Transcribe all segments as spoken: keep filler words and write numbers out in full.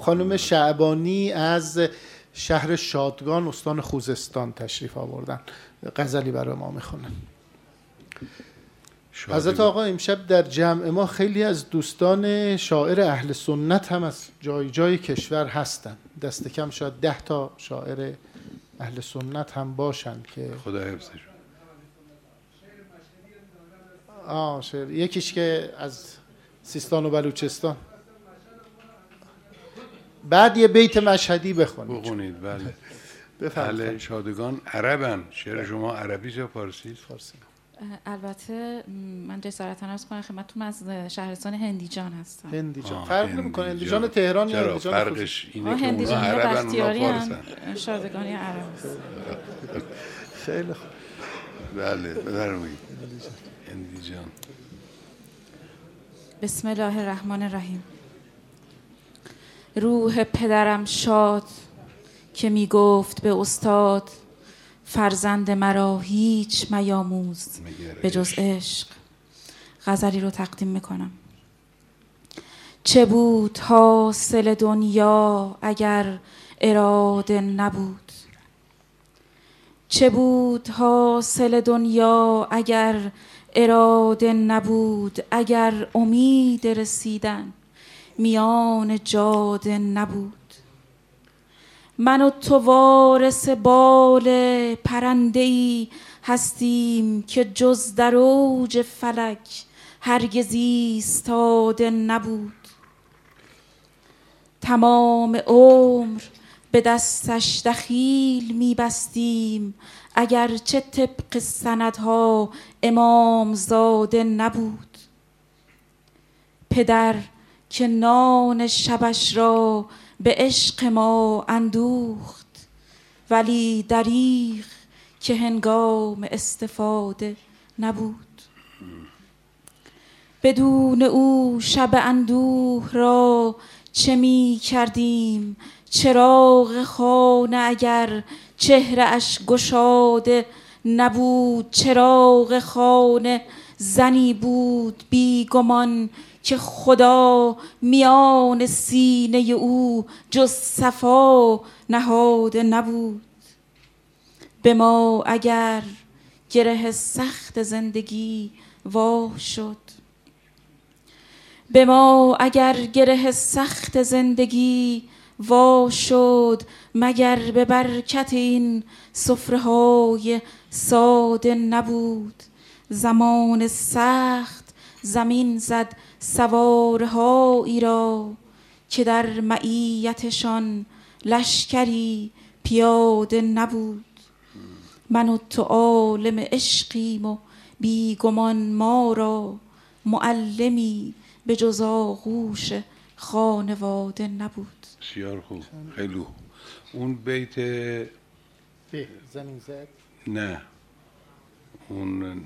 خانم شعبانی از شهر شادگان استان خوزستان تشریف آوردن، غزلی برای ما میخونن. حضرت آقا امشب در جمع ما خیلی از دوستان شاعر اهل سنت هم از جای جای کشور هستن، دست کم شاید ده تا شاعر اهل سنت هم باشن که خدا حفظشون. آه شعر یکیش که از سیستان و بلوچستان، بعد یه بیت مشهدی بخونید. بخونید بله. بفرمایید. بله شادگان عربن. شعر شما عربی یا فارسی؟ فارسی. البته من جسارت عرض کنم خدمتتون از شهرستان هندیجان هستم. هندیجان فرق نمی‌کنه هندیجان تهران یا هندیجان فرقش اینه که اونا عربن اونا فارسن. شادگانی عرب است. خیلی خوب. بله بفرمایید. هندیجان. بسم الله الرحمن الرحیم. روح پدرم شاد که می گفت به استاد، فرزند مرا هیچ میاموز به جز عشق. غزلی رو تقدیم میکنم. چه بود حاصل دنیا اگر اراده نبود، چه بود حاصل دنیا اگر اراده نبود، اگر امید رسیدن میان جاده نبود. من و تو وارث بال پرنده‌ای هستیم که جز در اوج فلک هرگز ایستاده نبود. تمام عمر به دستش دخیل میبستیم اگرچه طبق سندها امام زاده نبود. پدر که نان شبش را به عشق ما اندوخت، ولی دریغ که هنگام استفاده نبود. بدون او شب اندوه را چه می کردیم؟ چراغ خانه اگر چهره اش گشاده نبود. چراغ خانه زنی بود بیگمان که خدا میان سینه او جز صفا نهاده نبود. به ما اگر گره سخت زندگی وا شد، به ما اگر گره سخت زندگی وا شد، مگر به برکت این سفره های ساده نبود. زمان سخت زمین زد سوارهایی را که در معیتشان لشکری پیاده نبود. من و تو عالم عشقیم و بیگمان ما را معلمی به جز آغوش خانواده نبود. بسیار خوب، خیلی خوب. اون بیت به زمین زد، نه اون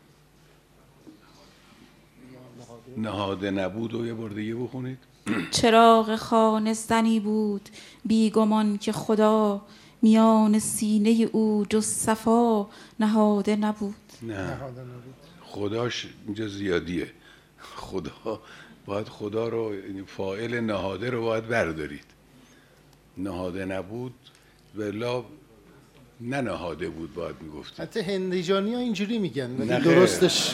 نهاده نبود و یه بار دیگه بخونید. چراغ خانه زنی بود بیگمان که خدا میان سینه او جز صفا نهاده نبود. نه خداش اینجا زیادیه. خدا باید خدا رو، فاعل نهاده رو باید بردارید. نهاده نبود ولا نه نهاده بود باید میگفتید. حتی هندیجانی ها اینجوری میگن ولی نه درستش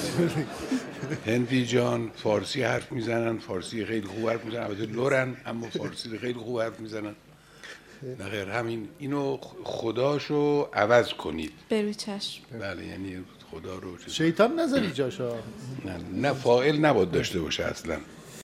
هندیجان فارسی حرف میزنن، فارسی خیلی خوب حرف میزنن، البته لورن اما فارسی خیلی خوب حرف میزنن. نه غیر همین، اینو خداشو عوض کنید. بروی چشم. بله یعنی خدا رو شیطان نذاری جاشا. نه نه فاعل نباید داشته باشه اصلا.